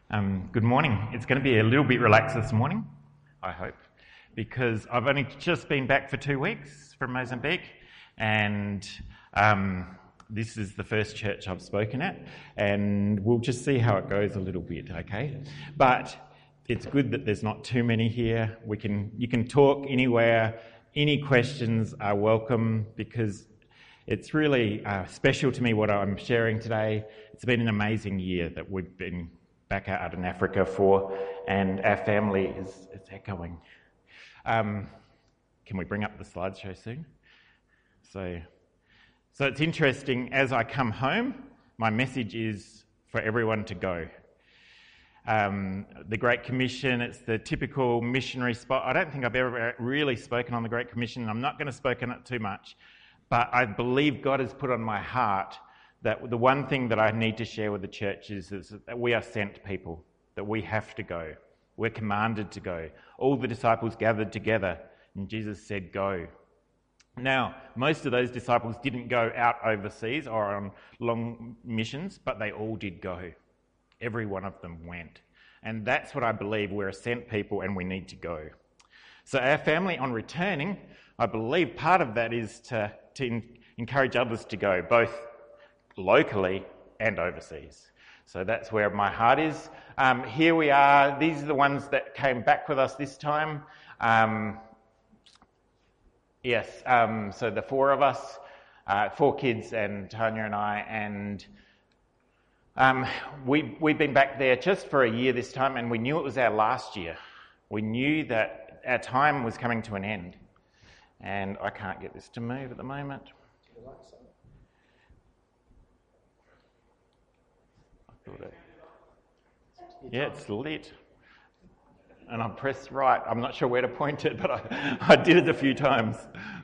Good morning. It's going to be a little bit relaxed this morning, I hope, because I've only just been back for 2 weeks from Mozambique, and this is the first church I've spoken at, and we'll just see how it goes a little bit, okay? But it's good that there's not too many here. You can talk anywhere. Any questions are welcome, because it's really special to me what I'm sharing today. It's been an amazing year that we've been back out in Africa for, and our family is echoing. Can we bring up the slideshow soon? So it's interesting, as I come home, my message is for everyone to go. The Great Commission, it's the typical missionary spot. I don't think I've ever really spoken on the Great Commission, and I'm not going to speak on it too much, but I believe God has put on my heart that the one thing that I need to share with the church is that we are sent people, that we have to go. We're commanded to go. All the disciples gathered together, and Jesus said, go. Now, most of those disciples didn't go out overseas or on long missions, but they all did go. Every one of them went. And that's what I believe. We're a sent people and we need to go. So our family, on returning, I believe part of that is to encourage others to go, both locally and overseas. So that's where my heart is. Here we are. These are the ones that came back with us this time. So the four of us, 4 kids and Tanya and I, and we've been back there just for a year this time, and we knew it was our last year. We knew that our time was coming to an end. And I can't get this to move at the moment. Yeah, it's lit. And I pressed right. I'm not sure where to point it, but I did it a few times.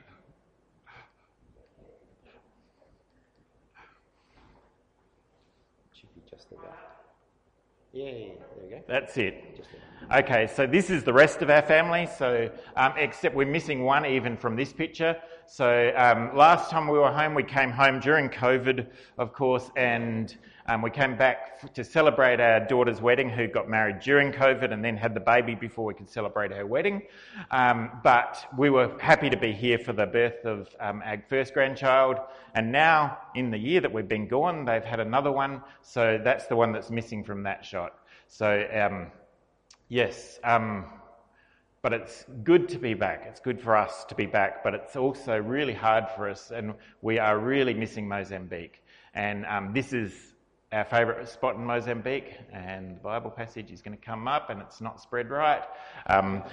Should be just about. Yay, there we go. That's it. Okay, so this is the rest of our family, so except we're missing one even from this picture. So last time we were home, we came home during COVID, of course, and we came back to celebrate our daughter's wedding, who got married during COVID and then had the baby before we could celebrate her wedding. But we were happy to be here for the birth of our first grandchild, and now in the year that we've been gone, they've had another one, so that's the one that's missing from that shot. So yes, but it's good to be back. It's good for us to be back, but it's also really hard for us, and we are really missing Mozambique. And this is our favourite spot in Mozambique, and the Bible passage is going to come up, and it's not spread right. But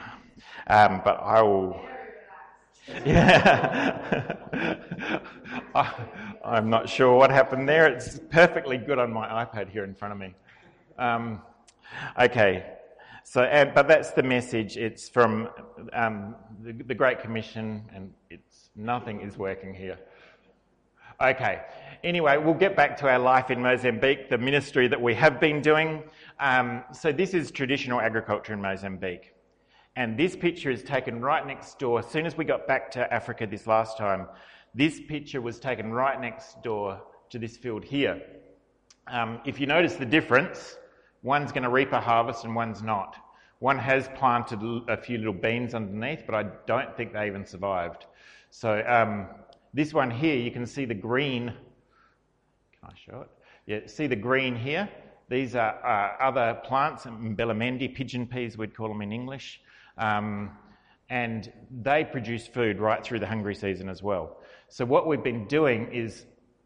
I will... Yeah. I'm not sure what happened there. It's perfectly good on my iPad here in front of me. Okay. So, but that's the message. It's from the Great Commission, and nothing is working here. Okay. Anyway, we'll get back to our life in Mozambique, the ministry that we have been doing. So this is traditional agriculture in Mozambique. And this picture is taken right next door. As soon as we got back to Africa this last time, this picture was taken right next door to this field here. If you notice the difference, one's going to reap a harvest and one's not. One has planted a few little beans underneath, but I don't think they even survived. So this one here, you can see the green. Can I show it? Yeah, see the green here? These are other plants, mbelamendi, pigeon peas we'd call them in English. And they produce food right through the hungry season as well. So what we've been doing is...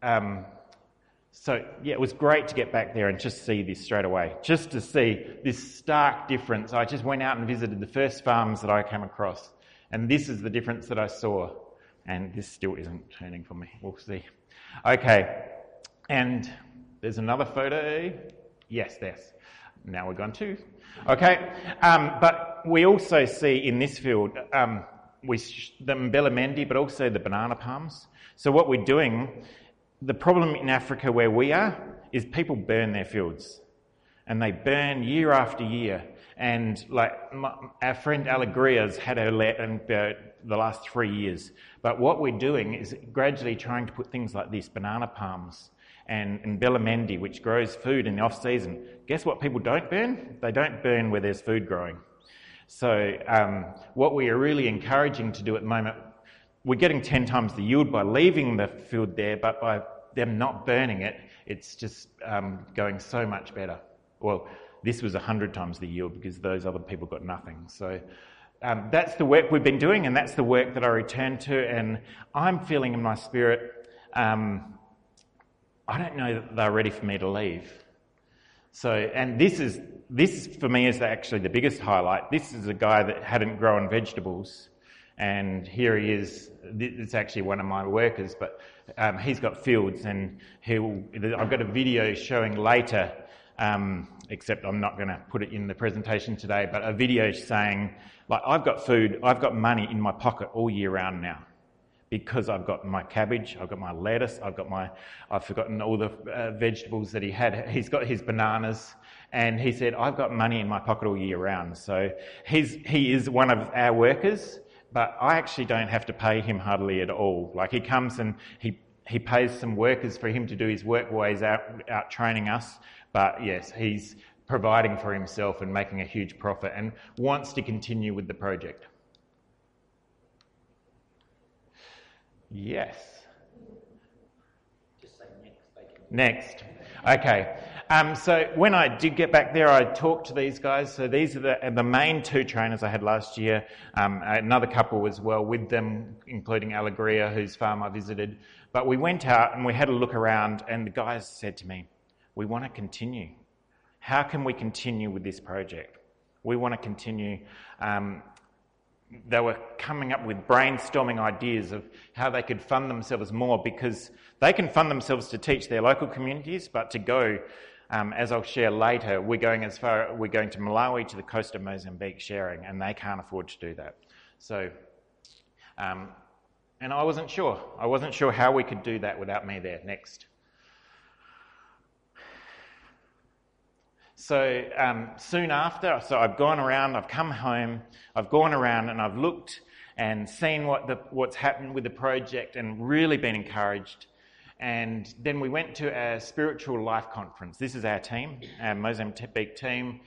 it was great to get back there and just see this straight away, just to see this stark difference. I just went out and visited the first farms that I came across, and this is the difference that I saw. And this still isn't turning for me. We'll see. Okay, and there's another photo. Yes. Now we're gone too. Okay, but we also see in this field the mbelamendi, but also the banana palms. So what we're doing... The problem in Africa where we are is people burn their fields, and they burn year after year. And like our friend Alegria's had her land burnt the last 3 years. But what we're doing is gradually trying to put things like this, banana palms, and Bellamendi, which grows food in the off-season. Guess what people don't burn? They don't burn where there's food growing. So what we are really encouraging to do at the moment, we're getting 10 times the yield by leaving the field there, but by them not burning it, it's just going so much better. Well, this was 100 times the yield because those other people got nothing. So that's the work we've been doing, and that's the work that I return to, and I'm feeling in my spirit, I don't know that they're ready for me to leave. So, and this for me is actually the biggest highlight. This is a guy that hadn't grown vegetables, and here he is. It's actually one of my workers, but he's got fields, and I've got a video showing later, except I'm not going to put it in the presentation today, but a video saying, like, I've got food, I've got money in my pocket all year round now. Because I've got my cabbage, I've got my lettuce, I've forgotten all the vegetables that he had. He's got his bananas, and he said, I've got money in my pocket all year round. So he is one of our workers, but I actually don't have to pay him hardly at all. Like, he comes and he pays some workers for him to do his work while he's out training us. But yes, he's providing for himself and making a huge profit and wants to continue with the project. Yes. Just say next. Next. Okay. So when I did get back there, I talked to these guys. So these are the main two trainers I had last year. Another couple as well with them, including Alegria, whose farm I visited. But we went out and we had a look around, and the guys said to me, we want to continue. How can we continue with this project? We want to continue. They were coming up with brainstorming ideas of how they could fund themselves more, because they can fund themselves to teach their local communities, but to go, as I'll share later, we're going to Malawi, to the coast of Mozambique sharing, and they can't afford to do that. So, and I wasn't sure. I wasn't sure how we could do that without me there. Next. So soon after, I've gone around, I've come home, I've gone around and I've looked and seen what's happened with the project and really been encouraged. And then we went to a spiritual life conference. This is our team, our Mozambique team.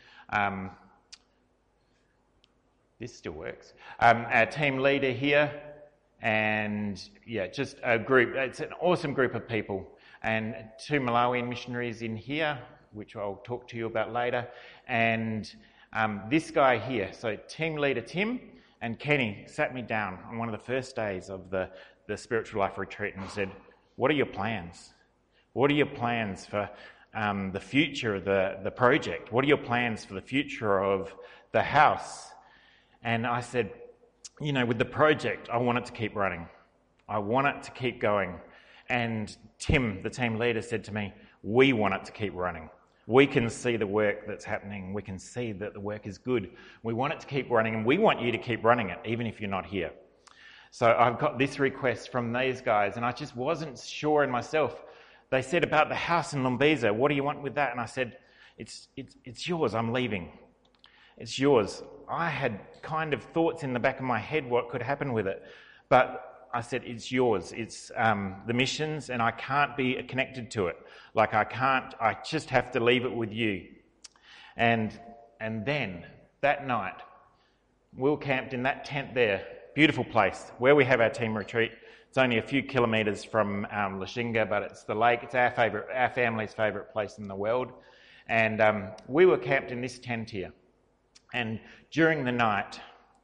This still works. Our team leader here, and yeah, just a group. It's an awesome group of people, and 2 Malawian missionaries in here, which I'll talk to you about later, and this guy here. So team leader Tim and Kenny sat me down on one of the first days of the spiritual life retreat and said, what are your plans? What are your plans for the future of the project? What are your plans for the future of the house? And I said, with the project, I want it to keep running. I want it to keep going. And Tim, the team leader, said to me, we want it to keep running. We can see the work that's happening. We can see that the work is good. We want it to keep running, and we want you to keep running it, even if you're not here. So I've got this request from these guys, and I just wasn't sure in myself. They said about the house in Lumbiza, what do you want with that? And I said, it's yours, I'm leaving. It's yours. I had kind of thoughts in the back of my head what could happen with it, but I said, it's yours. It's the missions, and I can't be connected to it. Like, I just have to leave it with you. And then, that night, we were camped in that tent there, beautiful place, where we have our team retreat. It's only a few kilometres from Lashinga, but it's the lake. It's our family's favourite place in the world. And we were camped in this tent here. And during the night,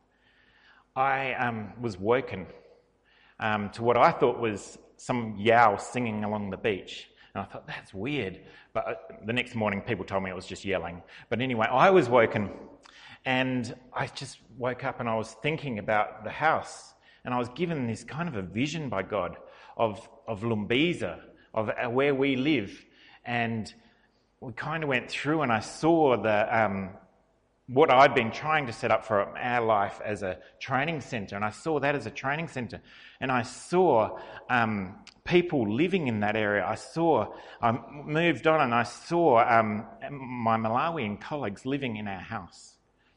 I was woken to what I thought was some yow singing along the beach. And I thought, that's weird. But the next morning, people told me it was just yelling. But anyway, I was woken, and I just woke up and I was thinking about the house. And I was given this kind of a vision by God of Lumbiza, of where we live. And we kind of went through, and I saw what I'd been trying to set up for our life as a training centre, and I saw that as a training centre, and I saw people living in that area. I moved on, and I saw my Malawian colleagues living in our house,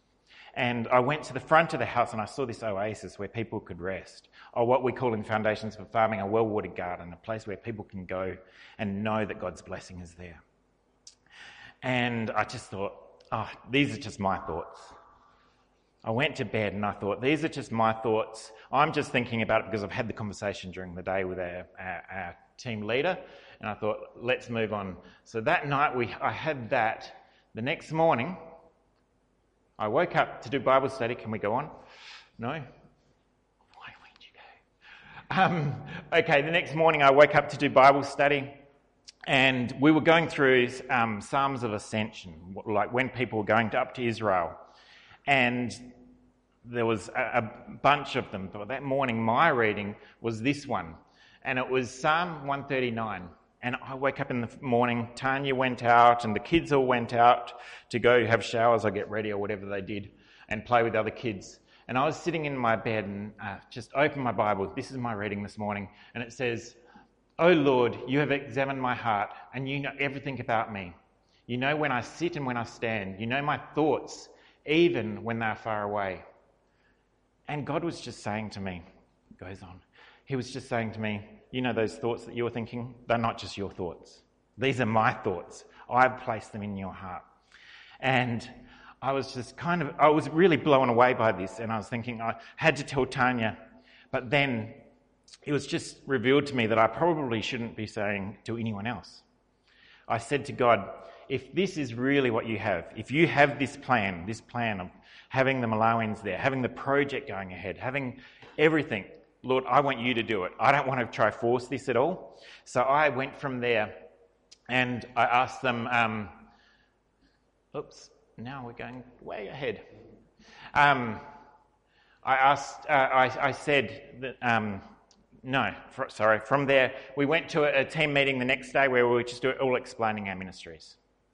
And I went to the front of the house and I saw this oasis where people could rest, or what we call in Foundations for Farming a well-watered garden, a place where people can go and know that God's blessing is there. And I just thought, these are just my thoughts. I went to bed and I thought, these are just my thoughts. I'm just thinking about it because I've had the conversation during the day with our team leader, and I thought, let's move on. So that night I had that. The next morning, I woke up to do Bible study. Can we go on? No? Why won't you go? Okay, the next morning I woke up to do Bible study, and we were going through Psalms of Ascension, like when people were going up to Israel. And there was a bunch of them, but that morning my reading was this one, and it was Psalm 139. And I woke up in the morning, Tanya went out and the kids all went out to go have showers or get ready or whatever they did and play with other kids. And I was sitting in my bed and just opened my Bible. This is my reading this morning. And it says, "O Lord, you have examined my heart and you know everything about me. You know when I sit and when I stand. You know my thoughts, even when they're far away." And God was just saying to me, goes on, he was just saying to me, you know those thoughts that you're thinking? They're not just your thoughts. These are my thoughts. I've placed them in your heart. And I was just I was really blown away by this, and I was thinking I had to tell Tanya, but then it was just revealed to me that I probably shouldn't be saying to anyone else. I said to God, if this is really what you have, if you have this plan of having the Malawins there, having the project going ahead, having everything, Lord, I want you to do it. I don't want to try force this at all. So I went from there and I asked them, now we're going way ahead. I said that, from there we went to a team meeting the next day where we were just all explaining our ministries.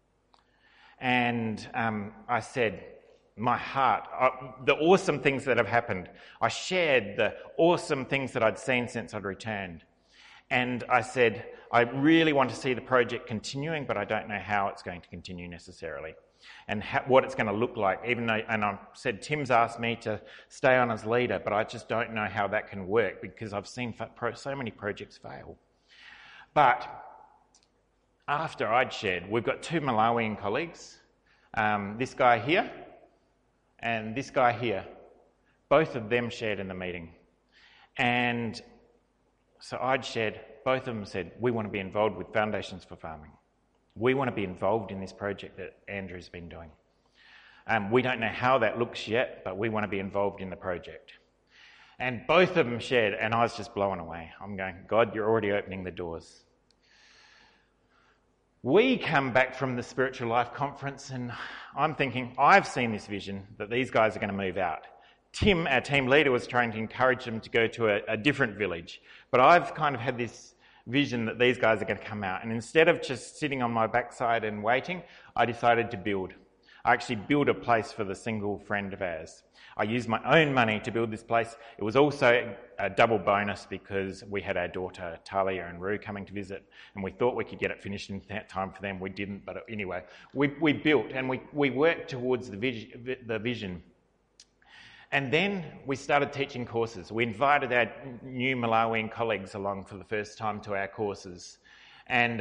And I said, my heart, the awesome things that have happened. I shared the awesome things that I'd seen since I'd returned. And I said, I really want to see the project continuing, but I don't know how it's going to continue necessarily and what it's going to look like. And I said, Tim's asked me to stay on as leader, but I just don't know how that can work because I've seen so many projects fail. But after I'd shared, we've got 2 Malawian colleagues, this guy here, and this guy here, both of them shared in the meeting. And so I'd shared, both of them said, we want to be involved with Foundations for Farming. We want to be involved in this project that Andrew's been doing. We don't know how that looks yet, but we want to be involved in the project. And both of them shared, and I was just blown away. I'm going, God, you're already opening the doors. We come back from the Spiritual Life Conference and I'm thinking, I've seen this vision that these guys are going to move out. Tim, our team leader, was trying to encourage them to go to a different village. But I've kind of had this vision that these guys are going to come out. And instead of just sitting on my backside and waiting, I decided to build. I actually built a place for the single friend of ours. I used my own money to build this place. It was also a double bonus because we had our daughter Talia and Rue coming to visit, and we thought we could get it finished in time for them. We didn't, but anyway, we built and we worked towards the vision. And then we started teaching courses. We invited our new Malawian colleagues along for the first time to our courses. And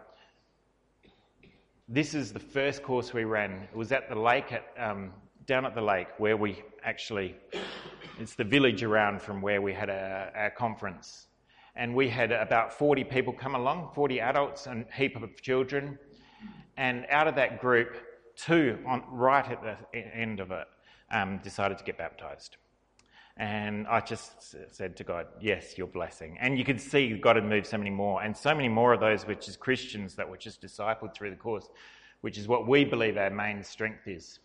this is the first course we ran. It was at the lake, down at the lake, where we actually, it's the village around from where we had our conference. And we had about 40 people come along, 40 adults and a heap of children. And out of that group, 2, right at the end of it, decided to get baptised. And I just said to God, yes, your blessing. And you could see God had moved so many more, and so many more of those which is Christians that were just discipled through the course, which is what we believe our main strength is.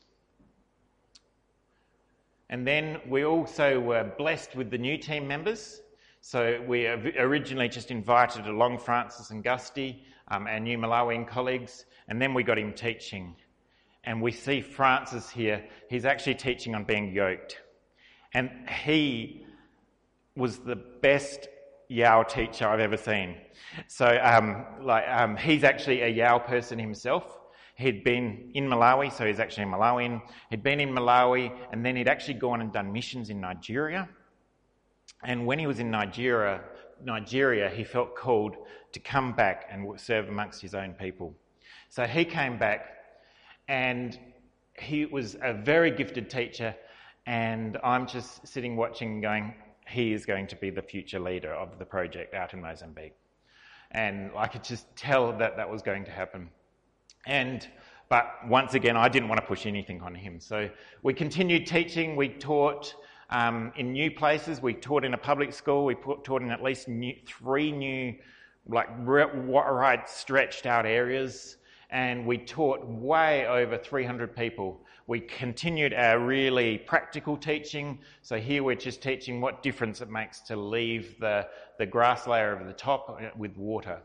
And then we also were blessed with the new team members. So we originally just invited along Francis and Gusty, our new Malawian colleagues, and then we got him teaching. And we see Francis here, he's actually teaching on being yoked. And he was the best Yao teacher I've ever seen. So he's actually a Yao person himself. he'd been in Malawi, so he's actually a Malawian. He'd been in Malawi, and then he'd actually gone and done missions in Nigeria. And when he was in Nigeria, he felt called to come back and serve amongst his own people. So he came back, and he was a very gifted teacher, and I'm just sitting watching going, he is going to be the future leader of the project out in Mozambique. And I could just tell that was going to happen. But once again, I didn't want to push anything on him. So we continued teaching. We taught in new places. We taught in a public school. We taught in at least three new, right stretched out areas. And we taught way over 300 people. We continued our really practical teaching. So here we're just teaching what difference it makes to leave the grass layer over the top with water.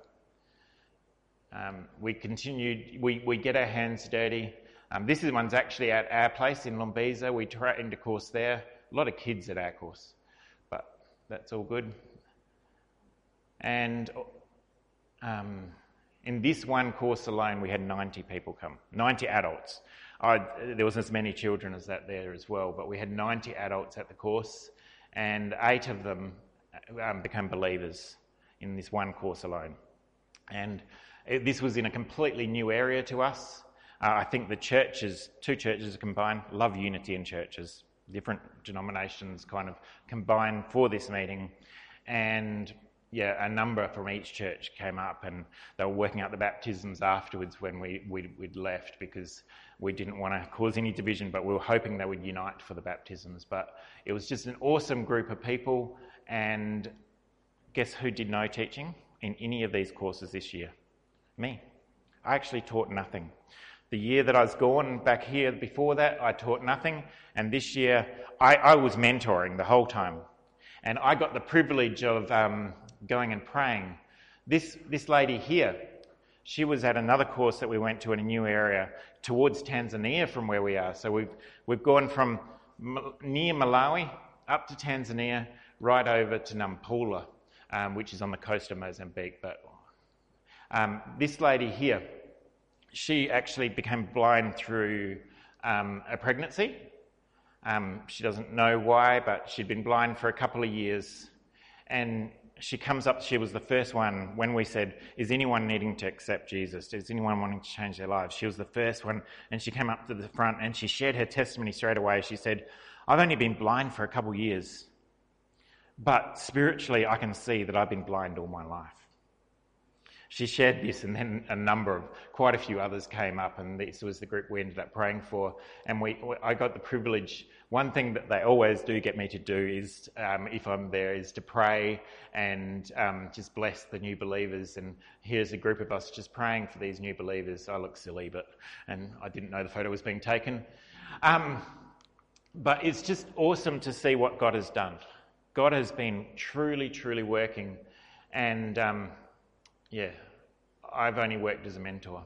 We continued, we get our hands dirty. This one's actually at our place in Lombiza. We trained a course there. A lot of kids at our course, but that's all good. And in this one course alone, we had 90 people come, 90 adults. There wasn't as many children as that there as well, but we had 90 adults at the course, and 8 of them became believers in this one course alone. And this was in a completely new area to us. I think the churches, 2 churches combined, Love Unity in churches, different denominations kind of combined for this meeting. And yeah, a number from each church came up, and they were working out the baptisms afterwards when we'd left, because we didn't want to cause any division, but we were hoping they would unite for the baptisms. But it was just an awesome group of people. And guess who did no teaching in any of these courses this year? Me. I actually taught nothing. The year that I was gone back here before that, I taught nothing. And this year, I was mentoring the whole time. And I got the privilege of going and praying. This lady here, she was at another course that we went to in a new area towards Tanzania from where we are. So we've gone from near Malawi up to Tanzania, right over to Nampula, which is on the coast of Mozambique. But this lady here, she actually became blind through a pregnancy. She doesn't know why, but she'd been blind for a couple of years. And she comes up, she was the first one when we said, is anyone needing to accept Jesus? Is anyone wanting to change their lives? She was the first one, and she came up to the front and she shared her testimony straight away. She said, I've only been blind for a couple of years, but spiritually I can see that I've been blind all my life. She shared this, and then quite a few others came up, and this was the group we ended up praying for. And I got the privilege. One thing that they always do get me to do is, if I'm there, is to pray and just bless the new believers. And here's a group of us just praying for these new believers. I look silly, and I didn't know the photo was being taken. But it's just awesome to see what God has done. God has been truly, truly working, and yeah, I've only worked as a mentor.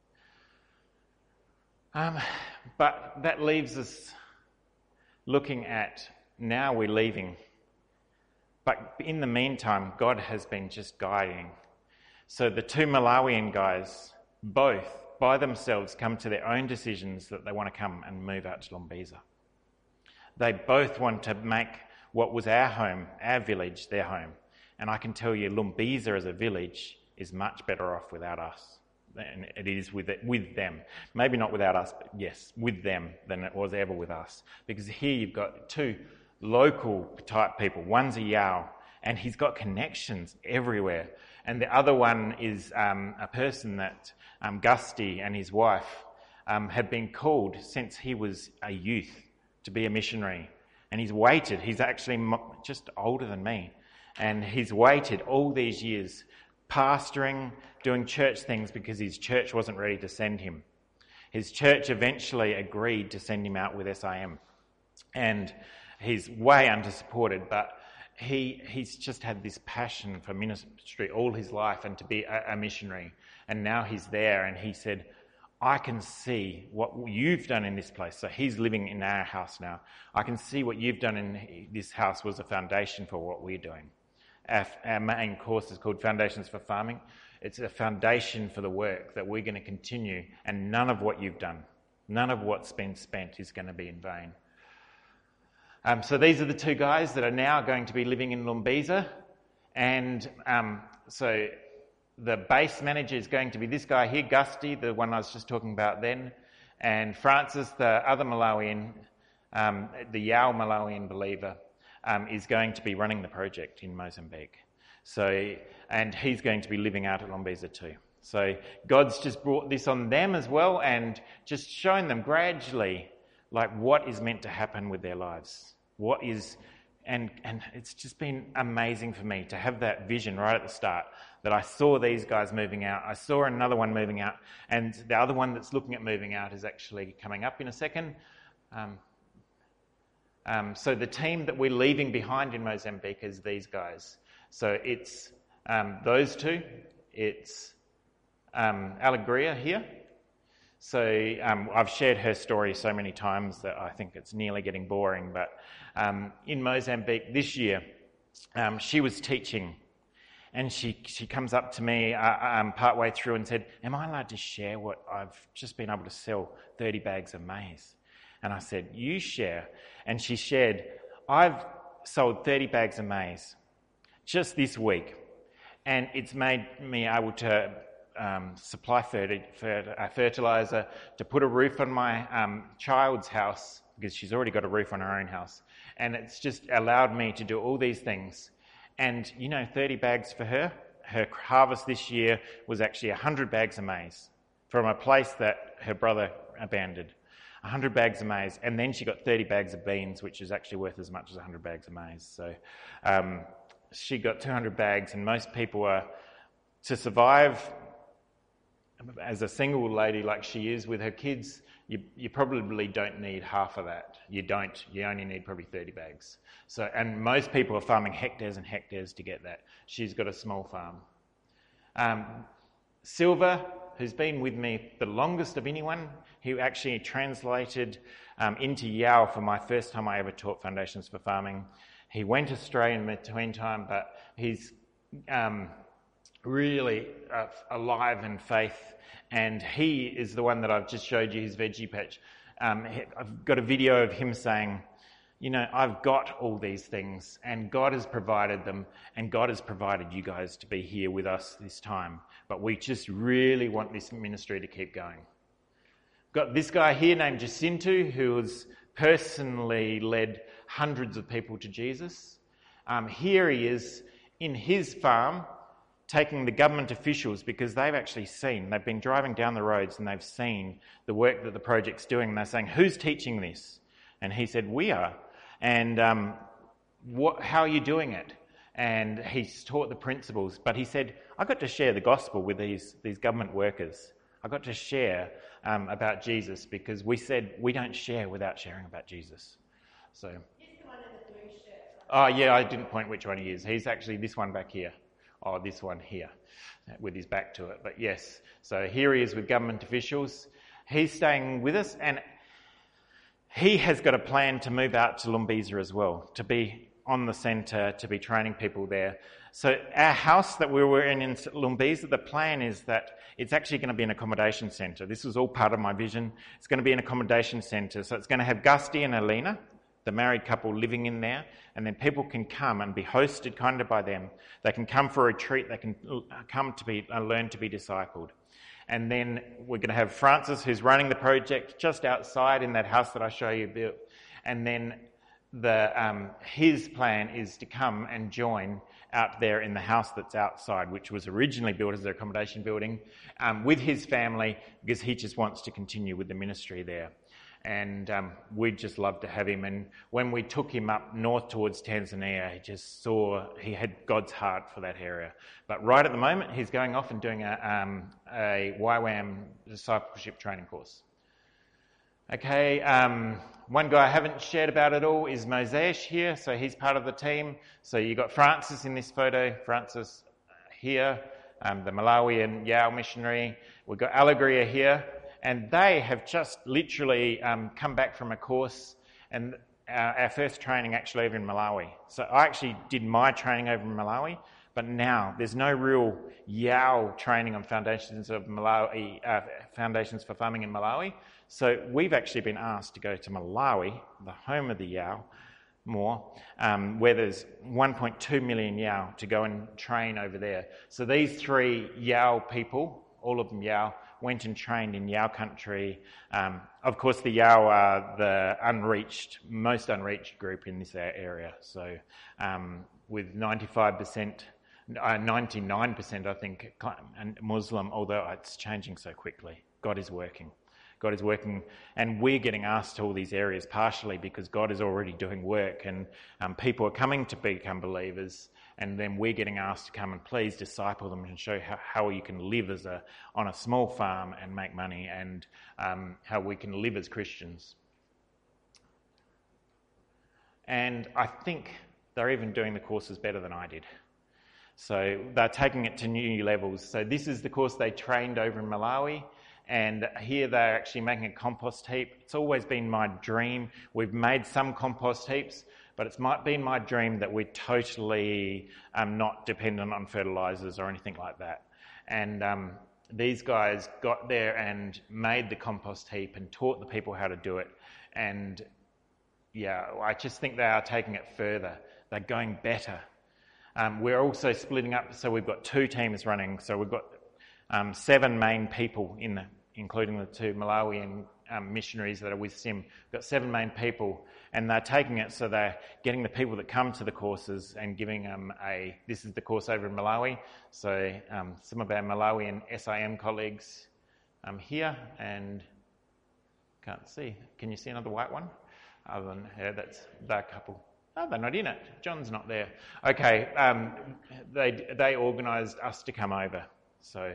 But that leaves us looking at, now we're leaving. But in the meantime, God has been just guiding. So the 2 Malawian guys, both by themselves, come to their own decisions that they want to come and move out to Lombiza. They both want to make what was our home, our village, their home. And I can tell you, Lombiza as a village is much better off without us than it is with them. Maybe not without us, but yes, with them than it was ever with us. Because here you've got 2 local type people. One's a Yao, and he's got connections everywhere. And the other one is a person that Gusty and his wife have been called since he was a youth to be a missionary. And he's waited. He's actually just older than me. And he's waited all these years pastoring, doing church things because his church wasn't ready to send him. His church eventually agreed to send him out with SIM. And he's way under-supported, but he's just had this passion for ministry all his life and to be a missionary. And now he's there, and he said, I can see what you've done in this place. So he's living in our house now. I can see what you've done in this house was a foundation for what we're doing. Our main course is called Foundations for Farming. It's a foundation for the work that we're going to continue, and none of what you've done, none of what's been spent is going to be in vain. So these are the two guys that are now going to be living in Lumbiza, and so the base manager is going to be this guy here, Gusty, the one I was just talking about then, and Francis, the other Malawian, the Yao Malawian believer, is going to be running the project in Mozambique. So, and he's going to be living out at Lumbiza too. So God's just brought this on them as well, and just showing them gradually like what is meant to happen with their lives. What is, and it's just been amazing for me to have that vision right at the start, that I saw these guys moving out, I saw another one moving out, and the other one that's looking at moving out is actually coming up in a second. So the team that we're leaving behind in Mozambique is these guys. So it's those two, it's Alegria here. So I've shared her story so many times that I think it's nearly getting boring, but in Mozambique this year, she was teaching, and she comes up to me partway through and said, "Am I allowed to share what I've just been able to sell 30 bags of maize?" And I said, "You share." And she shared, "I've sold 30 bags of maize just this week, and it's made me able to supply fertilizer, to put a roof on my child's house, because she's already got a roof on her own house, and it's just allowed me to do all these things." And 30 bags for her harvest this year was actually 100 bags of maize from a place that her brother abandoned. 100 bags of maize, and then she got 30 bags of beans, which is actually worth as much as 100 bags of maize. So she got 200 bags, and most people are, to survive as a single lady like she is with her kids, you probably don't need half of that. You only need probably 30 bags. So, and most people are farming hectares and hectares to get that. She's got a small farm. Silver, who's been with me the longest of anyone, he actually translated into Yao for my first time I ever taught Foundations for Farming. He went astray in between time, but he's really alive in faith, and he is the one that I've just showed you, his veggie patch. I've got a video of him saying, I've got all these things, and God has provided them, and God has provided you guys to be here with us this time, but we just really want this ministry to keep going. Got this guy here named Jacinto, who has personally led hundreds of people to Jesus. Here he is in his farm, taking the government officials, because they've been driving down the roads and they've seen the work that the project's doing, and they're saying, "Who's teaching this?" And he said, "We are." And how are you doing it? And he's taught the principles, but he said, "I got to share the gospel with these government workers. I got to share about Jesus, because we said we don't share without sharing about Jesus." So, He's the one in the blue shirt. oh yeah, I didn't point which one he is. He's actually this one back here. Oh, this one here, with his back to it. But yes, so here he is with government officials. He's staying with us, and he has got a plan to move out to Lumbiza as well, to be on the centre, to be training people there. So our house that we were in Lumbiza, the plan is that it's actually going to be an accommodation centre. This was all part of my vision. It's going to be an accommodation centre. So it's going to have Gusty and Alina, the married couple, living in there, and then people can come and be hosted kind of by them. They can come for a retreat. They can come to be learn to be discipled. And then we're going to have Francis, who's running the project, just outside in that house that I show you built. And then his plan is to come and join out there in the house that's outside, which was originally built as an accommodation building, with his family, because he just wants to continue with the ministry there. And we'd just love to have him. And when we took him up north towards Tanzania, he just saw he had God's heart for that area. But right at the moment, he's going off and doing a YWAM discipleship training course. Okay, one guy I haven't shared about at all is Mosaic here, so he's part of the team. So you've got Francis in this photo, Francis here, the Malawian Yao missionary. We've got Alegria here. And they have just literally come back from a course, and our first training actually over in Malawi. So I actually did my training over in Malawi, But now there's no real Yao training on foundations of Malawi, foundations for farming in Malawi. So we've actually been asked to go to Malawi, the home of the Yao, where there's 1.2 million Yao, to go and train over there. So these 3 Yao people, all of them Yao, went and trained in Yao country. Of course, the Yao are the most unreached group in this area. So with 99%, I think, Muslim, although it's changing so quickly. God is working. God is working, and we're getting asked to all these areas partially because God is already doing work, and people are coming to become believers, and then we're getting asked to come and please disciple them and show how you can live on a small farm and make money, and how we can live as Christians. And I think they're even doing the courses better than I did. So they're taking it to new levels. So this is the course they trained over in Malawi. And here they're actually making a compost heap. It's always been my dream. We've made some compost heaps, but it's been my dream that we're totally not dependent on fertilisers or anything like that. And these guys got there and made the compost heap and taught the people how to do it. And yeah, I just think they are taking it further. They're going better. We're also splitting up, so we've got 2 teams running. So we've got 7 main people including the 2 Malawian missionaries that are with SIM. We've got 7 main people, and they're taking it, so they're getting the people that come to the courses and giving them this is the course over in Malawi. So some of our Malawian SIM colleagues here, and can't see. Can you see another white one? Other than that's that couple. Oh, they're not in it. John's not there. Okay, they organised us to come over. So,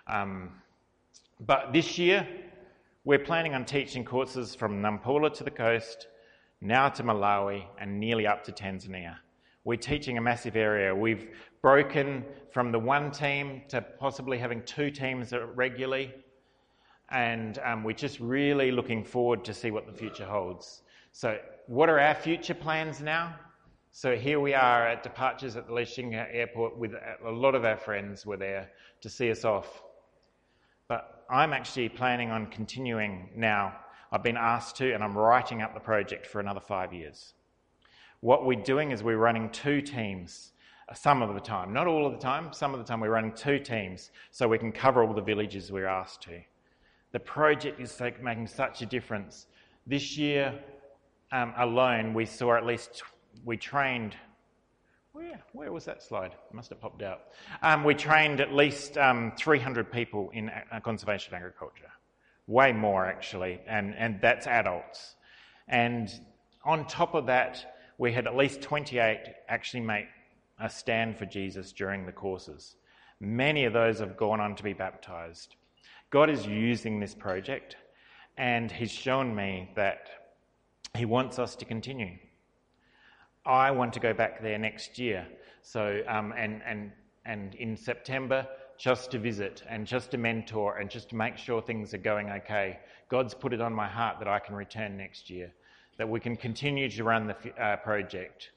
but this year, we're planning on teaching courses from Nampula to the coast, now to Malawi, and nearly up to Tanzania. We're teaching a massive area. We've broken from the 1 team to possibly having 2 teams regularly, and we're just really looking forward to see what the future holds. So what are our future plans now? So here we are at departures at the Lichinga airport with a lot of our friends were there to see us off. But I'm actually planning on continuing now. I've been asked to, and I'm writing up the project for another 5 years. What we're doing is we're running 2 teams, some of the time, not all of the time, some of the time we're running 2 teams so we can cover all the villages we're asked to. The project is making such a difference. This year alone, we saw at least, we trained, where was that slide? It must have popped out. We trained at least 300 people in conservation agriculture. Way more, actually, and that's adults. And on top of that, we had at least 28 actually make a stand for Jesus during the courses. Many of those have gone on to be baptised. God is using this project, and He's shown me that He wants us to continue. I want to go back there next year, so and in September, just to visit and just to mentor and just to make sure things are going okay. God's put it on my heart that I can return next year, that we can continue to run the project,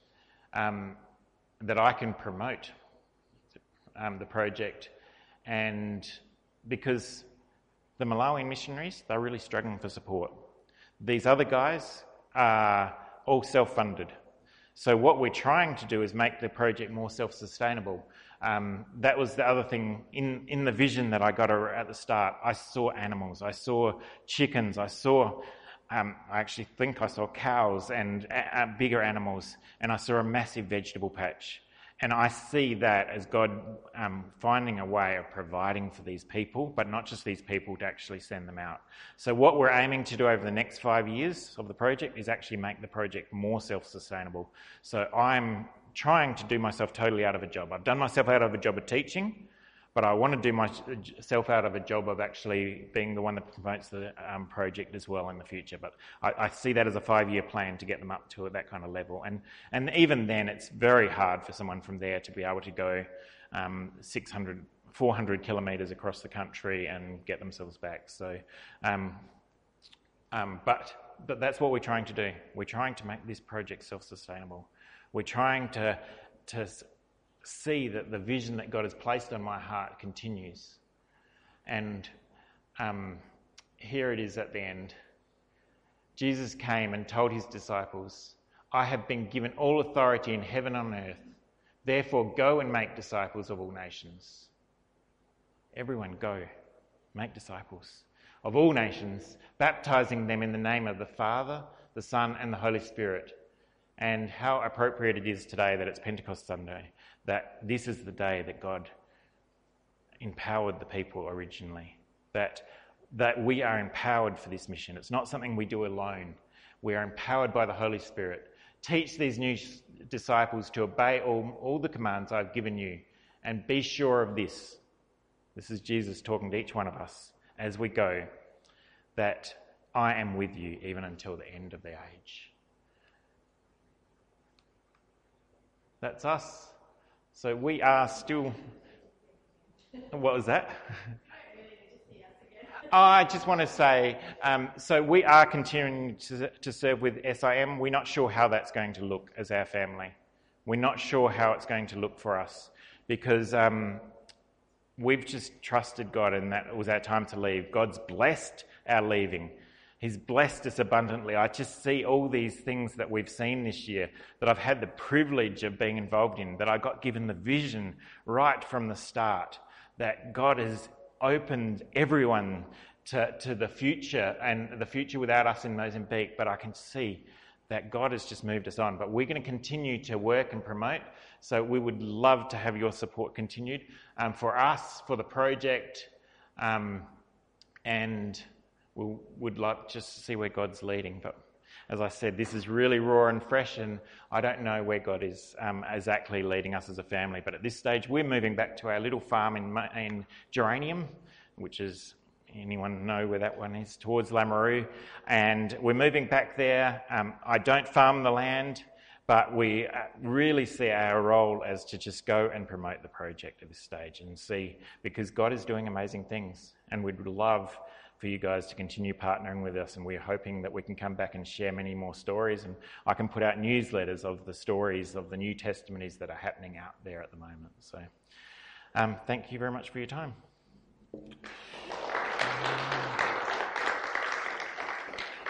that I can promote the project, and because the Malawian missionaries, they're really struggling for support. These other guys are all self-funded. So what we're trying to do is make the project more self-sustainable. That was the other thing in the vision that I got at the start. I saw animals, I saw chickens, I actually think I saw cows and bigger animals, and I saw a massive vegetable patch. And I see that as God finding a way of providing for these people, but not just these people, to actually send them out. So what we're aiming to do over the next 5 years of the project is actually make the project more self-sustainable. So I'm trying to do myself totally out of a job. I've done myself out of a job of teaching, but I want to do myself out of a job of actually being the one that promotes the project as well in the future. But I see that as a 5-year plan to get them up to that kind of level. And even then, it's very hard for someone from there to be able to go 400 kilometres across the country and get themselves back. So, but that's what we're trying to do. We're trying to make this project self-sustainable. We're trying to see that the vision that God has placed on my heart continues. And here it is at the end. Jesus came and told his disciples, I have been given all authority in heaven and on earth. Therefore, go and make disciples of all nations. Everyone go, make disciples of all nations, baptizing them in the name of the Father, the Son, and the Holy Spirit. And how appropriate it is today that it's Pentecost Sunday, that this is the day that God empowered the people originally, that we are empowered for this mission. It's not something we do alone. We are empowered by the Holy Spirit. Teach these new disciples to obey all the commands I've given you, and be sure of this. This is Jesus talking to each one of us as we go, that I am with you even until the end of the age. That's us. So we are still... What was that? I just want to say, so we are continuing to serve with SIM. We're not sure how that's going to look as our family. We're not sure how it's going to look for us because we've just trusted God and that it was our time to leave. God's blessed our leaving. He's blessed us abundantly. I just see all these things that we've seen this year that I've had the privilege of being involved in, that I got given the vision right from the start, that God has opened everyone to the future and the future without us in Mozambique, but I can see that God has just moved us on. But we're going to continue to work and promote, so we would love to have your support continued for us, for the project, and we would like just to see where God's leading. But as I said, this is really raw and fresh, and I don't know where God is exactly leading us as a family. But at this stage, we're moving back to our little farm in Geranium, which is, anyone know where that one is? Towards Lameroo. And we're moving back there. I don't farm the land, but we really see our role as to just go and promote the project at this stage and see, because God is doing amazing things, and we'd love for you guys to continue partnering with us, and we're hoping that we can come back and share many more stories, and I can put out newsletters of the stories of the new testimonies that are happening out there at the moment. So thank you very much for your time.